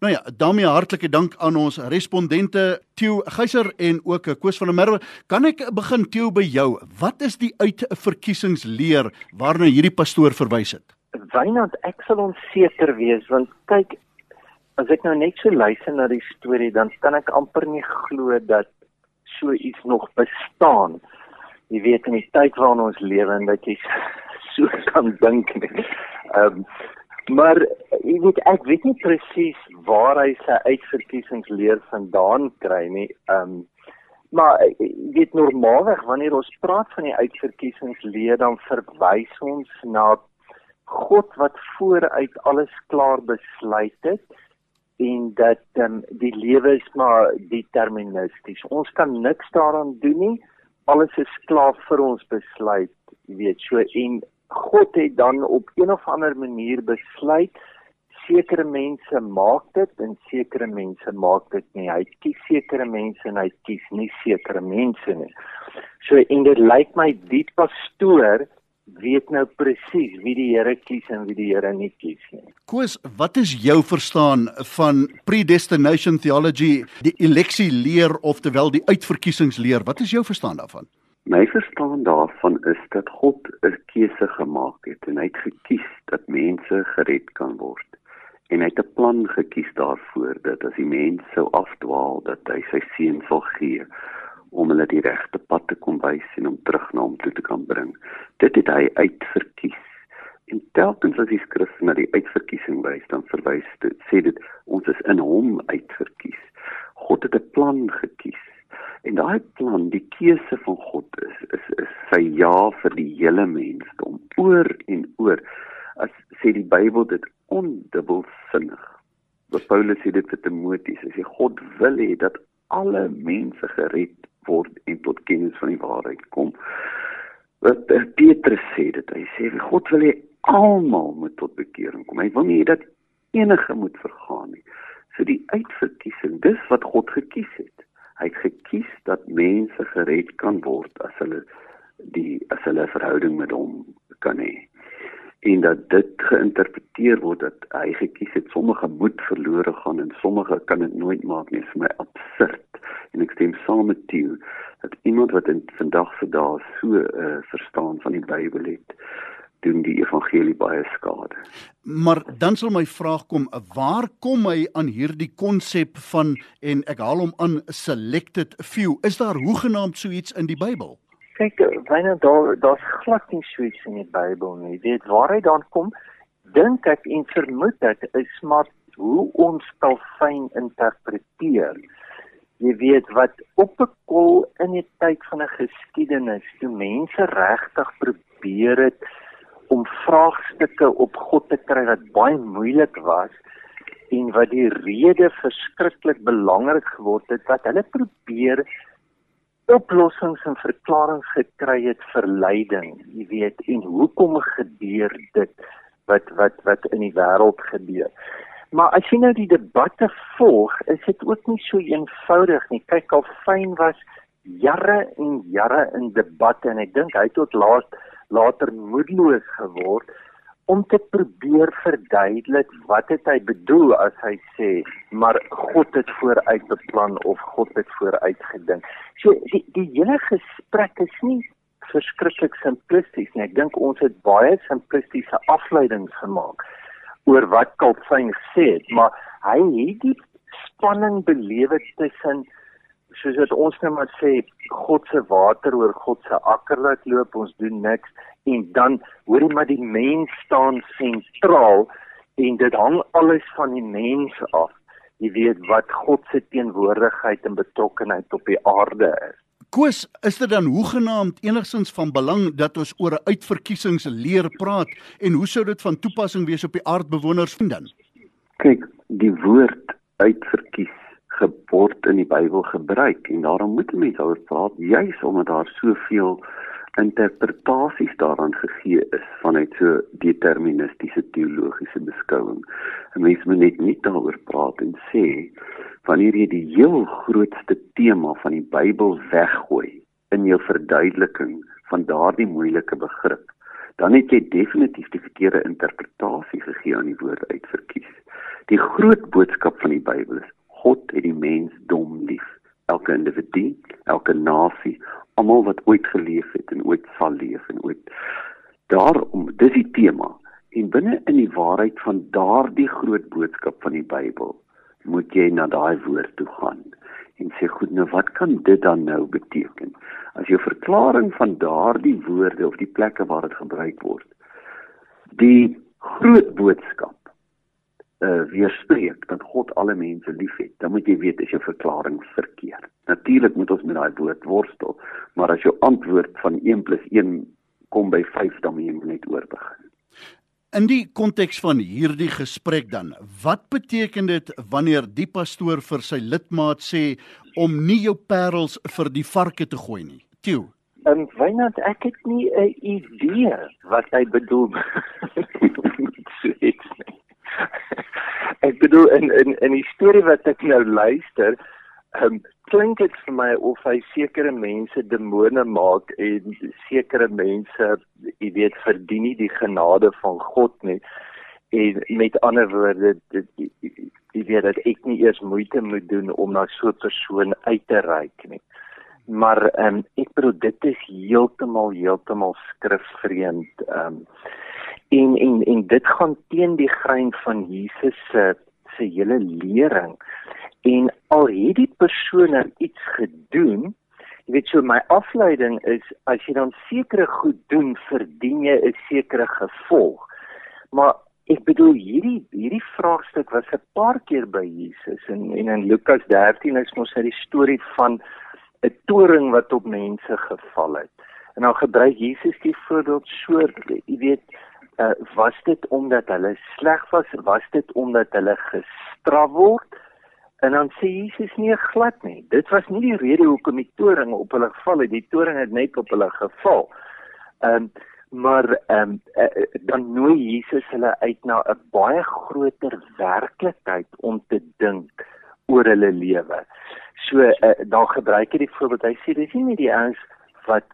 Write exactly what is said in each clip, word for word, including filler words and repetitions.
Nou ja, daarmee hartlike dank aan ons respondente Theo Geyser en ook Koos van der Merwe. Kan ek begin, Theo, by jou? Wat is die uitverkiesingsleer waarna hierdie pastoor verwys het? Wynand, ek sal onseker wees, want kyk, as ek nou net so luister na die storie, dan kan ek amper nie glo dat so iets nog bestaan. Jy weet, in die tyd waarin ons lewe, en dat jy so kan dink nie. Um, maar, jy weet, ek weet nie presies waar hy sy uitverkiesingsleer vandaan kry nie. Um, maar, jy weet, normaalweg, wanneer ons praat van die uitverkiesingsleer, dan verwys ons na God wat vooruit alles klaar besluit het, en dat um, die lewe is maar deterministies. Ons kan niks daaraan doen nie, alles is klaar vir ons besluit, jy weet, so, en God het dan op een of ander manier besluit, sekere mense maak dit, en sekere mense maak dit nie. Hy kies sekere mense, en hy kies nie sekere mense nie. So, en dit lyk my, die pastoor weet nou presies wie die Here kies en wie die Here nie kies nie. Koos, wat is jou verstaan van predestination theology, die eleksieleer, oftewel die uitverkiesingsleer? Wat is jou verstaan daarvan? My verstaan daarvan is dat God 'n keuse gemaak het en hy het gekies dat mense gered kan word. En hy het 'n plan gekies daarvoor dat as die mens sou afdwaal, dat hy sy seun sal gee om hulle die regte pad te kom wys en om terug na hom toe te kan bring. Dit het hy uitverkies. En telkens as die skrif na die uitverkiesing wys, dan verwys dit, sê dit, ons is in hom uitverkies. God het 'n plan gekies. En daai plan, die keuse van God is, is, is sy ja vir die hele mensdom, oor en oor. As sê die Bybel dit ondubbelsinnig. Wat Paulus sê dit vir Timoteus, hy sê God wil hê dat alle mense gered word en tot kennis van die waarheid kom. Wat Petrus sê dit, hy sê God wil hê almal moet tot bekering kom. Hy wil nie dat enige moet vergaan nie. So die uitverkiesing, dis wat God gekies het. Hy het gekies dat mense gered kan word as hulle die as hulle 'n verhouding met hom kan hê. En dat dit geïnterpreteer word dat hy gekies het, sommige moet verlore gaan en sommige kan dit nooit maak nie, is vir my absurd. En ek stem saam met Theo, dat iemand wat in vandag se dae so 'n uh, verstaan van die Bybel het, doen die evangelie baie skade. Maar dan sal my vraag kom, waar kom hy aan hierdie konsep van, en ek haal hom aan, selected few? Is daar hoegenaamd so iets in die Bybel? Kyk, Wynand, daar, daar's glad nie so iets in die Bybel nie. Weet, waar hy dan kom, dink ek en vermoed ek, is maar hoe ons Calvin interpreteer. Jy weet, wat op 'n kol in die tyd van 'n geskiedenis, toe mense regtig probeer het om vraagstukke op God te kry wat baie moeilik was, en wat die rede verskriklik belangrik geword het, wat hulle probeer oplossings en verklaringe gekry het vir lyding, jy weet, en hoekom gebeur dit, wat, wat, wat in die wêreld gebeur. Maar as jy nou die debatte volg, is dit ook nie so eenvoudig nie. Kyk, Calvin was jare en jare in debatte, en ek dink hy het tot laat, later moedeloos geword, om te probeer verduidelik wat het hy bedoel as hy sê, maar God het vooruit beplan of God het vooruit gedink. So die, die hele gesprek is nie verskriklik simplisties nie. Ek dink ons het baie simplistiese afleidings gemaak oor wat Calvin gesê het, maar hy het die spanning belewe tussen, soos wat ons nou maar sê, God se water oor God se akker laat loop, ons doen niks, en dan hoor jy maar die mens staan sentraal, en dit hang alles van die mens af. Jy weet wat God se teenwoordigheid en betrokkenheid op die aarde is. Koos, is dit dan hoegenaamd enigstens van belang dat ons oor 'n uitverkiesingsleer praat, en hoe sou dit van toepassing wees op die aardbewoners dan? Kyk, die woord uitverkies word in die Bybel gebruik, en daarom moet mense oor praat, juis omdat daar soveel interpretasies daaraan gegee is vanuit so deterministiese teologiese beskouing. 'n Mens moet net nie daaroor praat en sê, wanneer jy die heel grootste tema van die Bybel weggooi in jou verduideliking van daardie moeilike begrip, dan het jy definitief die verkeerde interpretasie gegee aan die woord uitverkies. Die groot boodskap van die Bybel is, God het die mens dom lief. Elke individu, elke nasie, almal wat ooit geleef het en ooit sal leef en ooit. Daarom, dis die tema. En binne in die waarheid van daardie groot boodskap van die Bybel, moet jy na daai woord toe gaan. En sê, goed, nou wat kan dit dan nou beteken? As jou verklaring van daardie woorde, of die plekke waar dit gebruik word, die groot boodskap, Uh, weerspreek, dat God alle mense lief het, dan moet jy weet, is jou verklaring verkeerd. Natuurlik moet ons met daai woord worstel, maar as jou antwoord van een plus een kom by vyf, dan moet jy net oorbegin. In die konteks van hierdie gesprek dan, wat beteken dit wanneer die pastoor vir sy lidmaat sê, om nie jou parels vir die varke te gooi nie? Tieu? Um, Wynand, ek het nie 'n idee wat hy bedoel. Ek bedoel, in, in, in die storie wat ek nou luister, um, klink dit vir my of hy sekere mense demone maak en sekere mense, jy weet, verdien nie die genade van God nie. En met ander woorde, jy weet, dat ek nie eers moeite moet doen om na so 'n persoon uit te reik nie. Maar um, ek bedoel, dit is heeltemal, heeltemal skrifvreemd. Um, En, en, en dit gaan teen die grein van Jesus se, se hele lering. En al het die persoon nou iets gedoen, jy weet so, my afleiding is, as jy dan sekere goed doen, verdien jy 'n sekere gevolg. Maar ek bedoel, hierdie, hierdie vraagstuk was 'n paar keer by Jesus, en, en in Lukas dertien is mos die storie van 'n toring wat op mense geval het. En dan gebruik Jesus die voorbeeld so, jy weet, Uh, was dit omdat hulle sleg was, was dit omdat hulle gestraf word, en dan sê Jesus nie glad nie, dit was nie die rede hoekom die toring op hulle geval het, die toring het net op hulle geval, um, maar um, uh, dan nooi Jesus hulle uit na 'n baie groter werklikheid om te dink oor hulle lewe. So, uh, dan gebruik hy die voorbeeld, hy sê, dis nie die ouens wat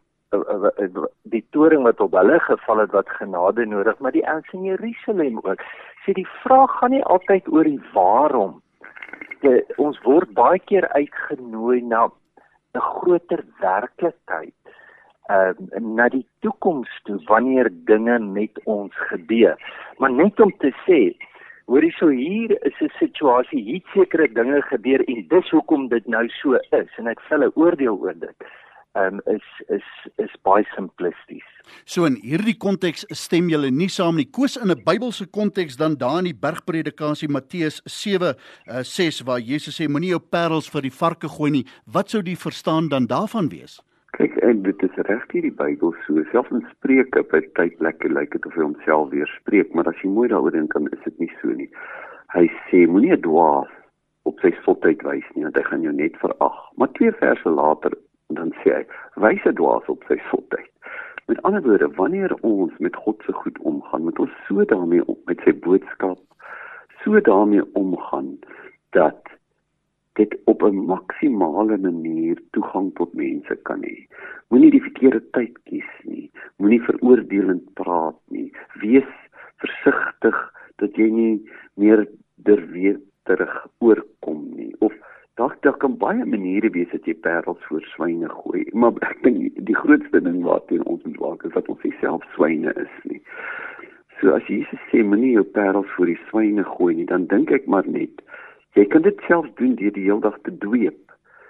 die toring wat op hulle geval het wat genade nodig, maar die ouens in Jerusalem ook. Sê die vraag gaan nie altyd oor die waarom. De, ons word baie keer uitgenooi na 'n groter werklikheid, uh, na die toekoms toe, wanneer dinge met ons gebeur. Maar net om te sê, hoor jy so, hier is 'n situasie, hier sekere dinge gebeur en dis hoekom dit nou so is, en ek vel 'n oordeel oor dit. Um, is, is, is baie simplisties. So in hierdie konteks stem julle nie saam nie. Koos, in 'n Bybelse konteks dan daar in die bergpredikasie Matteus sewe ses, waar Jesus sê, moenie jou parels vir die varke gooi nie. Wat sou die verstaan dan daarvan wees? Kyk, en dit is reg hier die Bybel so, selfs in Spreuke, by tyd lekker lyk dit of hy homself weer spreek, maar as jy mooi daaroor dink, dan is dit nie so nie. Hy sê, moenie 'n dwaas op sy sotheid wys nie, want hy gaan jou net verag. Maar twee verse later, dan sê hy, wys 'n dwaas op sy sotheid. Met ander woorde, wanneer ons met God se goed omgaan, moet ons so daarmee op met sy boodskap, so daarmee omgaan, dat dit op 'n maksimale manier toegang tot mense kan hê. Moenie die verkeerde tyd kies nie, moenie veroordelend praat nie, wees versigtig dat jy nie meer derweterig oorkom nie, of Daar, daar kan baie maniere wees dat jy parels voor swyne gooi, maar ek dink die grootste ding waarteen ons moet waak is dat ons nie self swyne is nie. So as Jesus sê, moenie jou parels voor die swyne gooi nie, dan dink ek maar net, jy kan dit self doen deur die hele dag te dweep,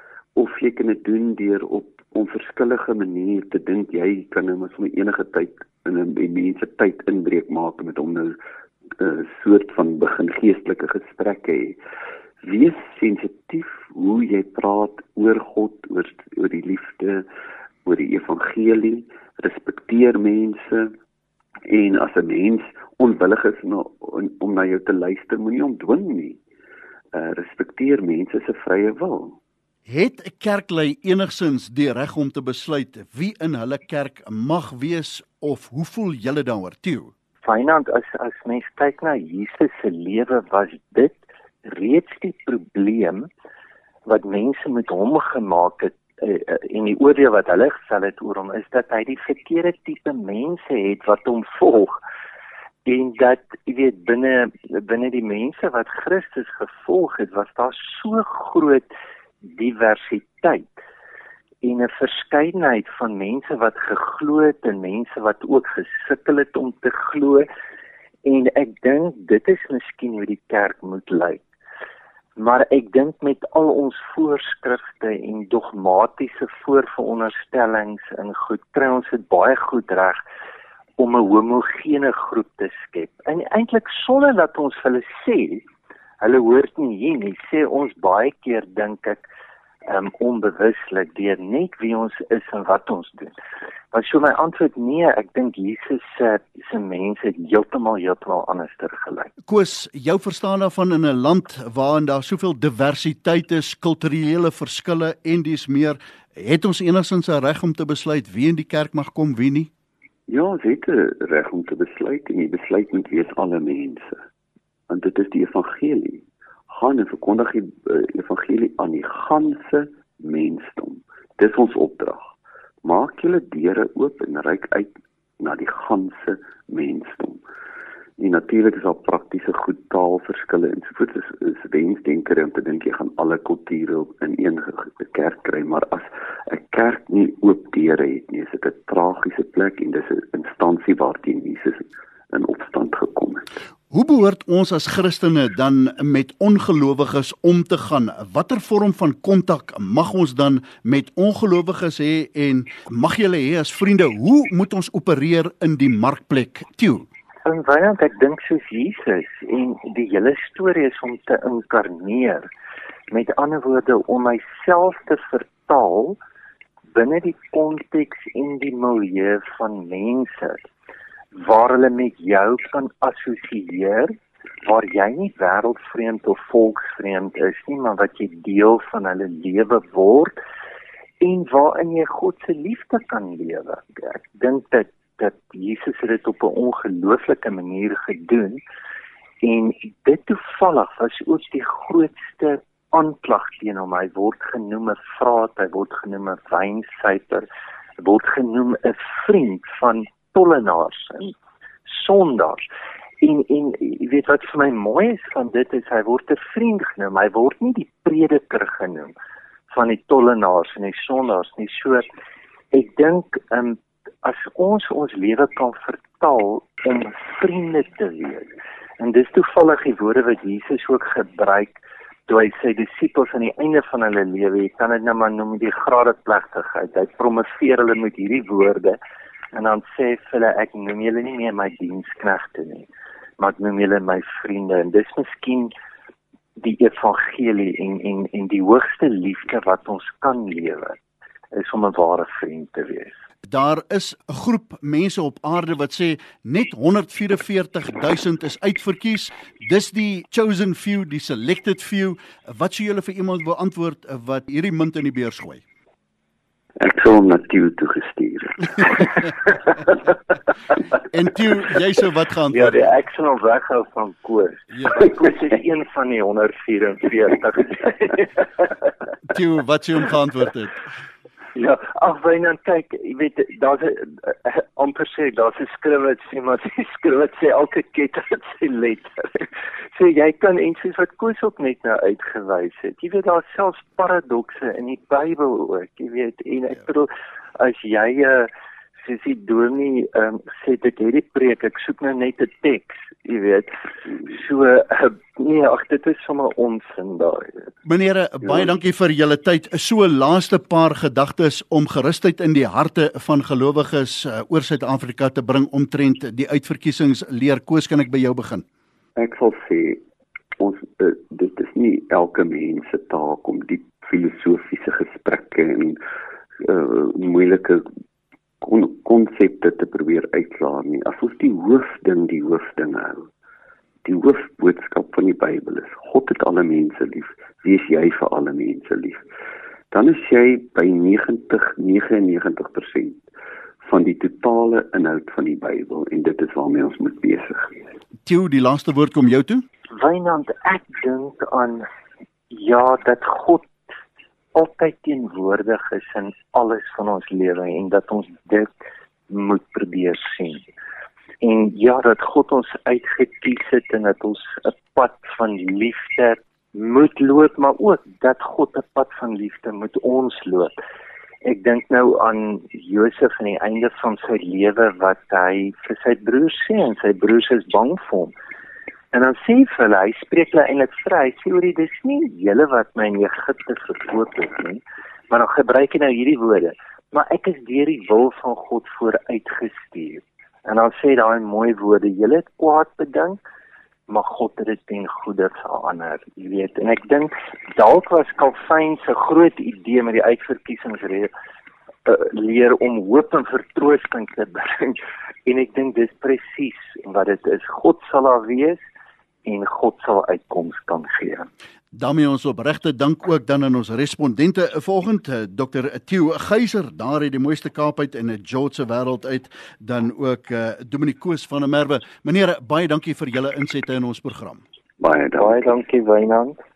of jy kan dit doen deur op onverskillige manier te dink, jy kan nou maar sommer enige tyd in 'n mense tyd inbreek maak met om nou 'n uh, soort van begin geestelike gesprekke hê. Wees sensitief hoe jy praat oor God, oor, oor die liefde, oor die evangelie, respekteer mense, en as 'n mens onwillig is na, om, om na jou te luister, moenie hom dwing nie. Uh, respekteer mense se vrye wil. Het 'n kerklei enigsins die reg om te besluit wie in hulle kerk mag wees, of hoe voel julle daaroor, Tieu? Wynand, as, as mens kyk na Jesus se lewe, was dit reeds die probleem wat mense met hom gemaak het, en die oordeel wat hulle gestel het oor hom, is dat hy die verkeerde tipe mense het wat hom volg. En dat, jy weet, binne binne die mense wat Christus gevolg het, was daar so groot diversiteit en 'n verskeidenheid van mense wat geglo het en mense wat ook gesukkel het om te glo. En ek dink dit is miskien hoe die kerk moet lyk. Maar ek dink met al ons voorskrifte en dogmatiese voorveronderstellings en goed, kry ons dit baie goed reg om 'n homogene groep te skep. En eintlik sonder dat ons hulle sê, hulle hoort nie hier nie, sê ons baie keer, dink ek, um, onbewuslik deur net wie ons is en wat ons doen. Maar so my antwoord nee, ek dink Jesus se se mense het heeltemal heeltemal anders gelyk. Koos, jou verstaan daarvan in 'n land waarin daar soveel diversiteit is, kulturele verskille en dis meer, het ons enigstens 'n reg om te besluit wie in die kerk mag kom, wie nie? Ja, ons het 'n reg om te besluit en die besluit moet wees alle mense. Want dit is die evangelie. Gaan en verkondig die uh, evangelie aan die ganse mensdom. Dis ons opdrag. Maak julle deure oop en reik uit na die ganse mensdom. En natuurlik is daar praktiese goed, taalverskille en so voort. Is, is wensdenker om te dink jy gaan alle kulture in een kerk kry, maar as 'n kerk nie oop deure het nie, is dit 'n tragiese plek en dis 'n instansie waarteen Jesus in opstand gekom het. Hoe behoort ons as Christene dan met ongelowiges om te gaan? Watter vorm van kontak mag ons dan met ongelowiges hê en mag julle hê as vriende? Hoe moet ons opereer in die markplek? Tieu. En want ek dink soos Jesus en die hele storie is om te inkarneer. Met ander woorde, om myself te vertaal binne die konteks en die milieu van mense, waar hulle met jou kan assosieer, waar jy nie wêreldvreemd of volksvreemd is nie, maar wat jy deel van hulle lewe word, en waarin jy God se liefde kan lewe. Ek dink dat dat Jesus het dit op 'n ongelooflike manier gedoen, en dit toevallig was ook die grootste aanklag teen hom. Hy word genoem 'n vraat, hy word genoem 'n wynsuiper, hy word genoem 'n vriend van tollenaars en sondaars. En, en jy weet wat vir my mooi is van dit is, hy word 'n vriend genoem, hy word nie die prediker genoem van die tollenaars en die sondaars nie. So, ek dink, um, as ons ons lewe kan vertaal om vriende te wees, en dis toevallig die woorde wat Jesus ook gebruik, toe hy sy disippels aan die einde van hulle lewe, jy kan dit nou maar noem die gradeplegtigheid, hy promoveer hulle met hierdie woorde, en dan sê vir hulle, ek noem julle nie meer my diensknegte nie, maar ek noem julle my vriende, en dis miskien die evangelie en, en, en die hoogste liefde wat ons kan lewe, is om 'n ware vriend te wees. Daar is 'n groep mense op aarde wat sê net honderdvyf-en-veertig duisend is uitverkies. Dis die chosen few, die selected few. Wat sou julle vir iemand wil antwoord wat hierdie munt in die beurs gooi? Ek sou hom na Tieu toe gestuur. En Tieu, jy sou wat gaan Ja, antwoord? die, ek sal hom weghou van Koos. Ja. Koos is een van die honderdvyf-en-veertig. Tieu, wat sou hom geantwoord het? Ja, ag Wynand, kyk, jy weet, daar's 'n uh, amper sê, daar's 'n skrif wat sê, maar die skrif wat sê elke ketter het sy letter. So jy kan, en soos wat Koos ook net nou uitgewys het, jy weet, daar's selfs paradokse in die Bybel ook, jy weet, en ek bedoel, as jy, uh, soos die dominee um, sê, dit het die preek, ek soek nou net 'n teks, jy weet, so, uh, nee, ag, dit is sommer onsin daar. Meneere, baie dankie vir julle tyd. So 'n laaste paar gedagtes om gerusheid in die harte van gelowiges uh, oor Suid-Afrika te bring omtrent die uitverkiesingsleer. Koos, kan ek by jou begin? Ek sal sê, ons, uh, dit is nie elke mens se taak om diep filosofiese gesprekke en uh, moeilike konsepte te probeer uitklaar nie. As ons die hoofding die hoofding hou, die hoofboodskap van die Bybel is, God het alle mense lief, wees jy vir alle mense lief, dan is jy by negentig, negenennegentig persent van die totale inhoud van die Bybel, en dit is waarmee ons moet besig wees. Tieu, die laaste woord kom jou toe? Wynand, ek dink aan, ja, dat God altyd teenwoordig is in alles van ons lewe, en dat ons dit moet probeer sien. En ja, dat God ons uitgekies het en dat ons 'n pad van liefde moet loop, maar ook dat God 'n pad van liefde moet ons loop. Ek dink nou aan Josef aan die einde van sy lewe wat hy vir sy broers sê en sy broers is bang vir hom. En dan sê vir hulle, hy spreek hulle eintlik vry, hy sê oor die, dis nie julle wat my in Egipte verkoop het nie, maar dan gebruik hy nou hierdie woorde, maar ek is deur die wil van God vooruitgestuur. En dan sê daai mooi woorde, julle het kwaad bedink, maar God het dit ten goeie verander, jy weet. En ek dink, dalk was Calvin se groot idee met die uitverkiesingsleer leer om hoop en vertroosting te bring. En ek dink dis presies wat dit is. God sal daar wees en God sal uitkoms kan gee. Daarmee ons opregte dank ook dan aan ons respondente vanoggend, dokter Theo Geyser, daar uit die mooiste Kaap uit en 'n George se wêreld uit, dan ook uh, Dominique Koos van der Merwe. Meneer, baie dankie vir julle insette in ons program. Baie dankie. Baie dankie, Wynand.